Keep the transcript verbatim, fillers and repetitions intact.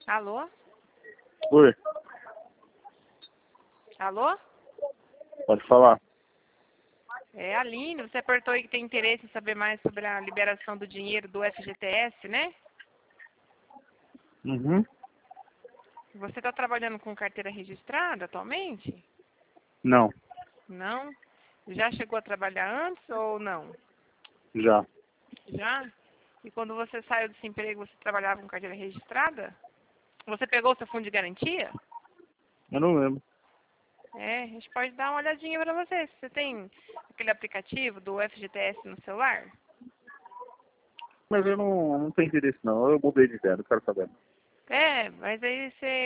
Alô? Oi, Alô? pode falar. É a Aline, você apertou aí que tem interesse em saber mais sobre a liberação do dinheiro do F G T S, né? Uhum. Você está trabalhando com carteira registrada atualmente? Não, Não? Já chegou a trabalhar antes ou não? já. Já? E quando você saiu desse emprego, você trabalhava com carteira registrada? Você pegou o seu fundo de garantia? Eu não lembro. É, a gente pode dar uma olhadinha para você. Você tem aquele aplicativo do F G T S no celular? Mas eu não, não tenho interesse não. Eu mudei de ideia, não quero saber. É, mas aí você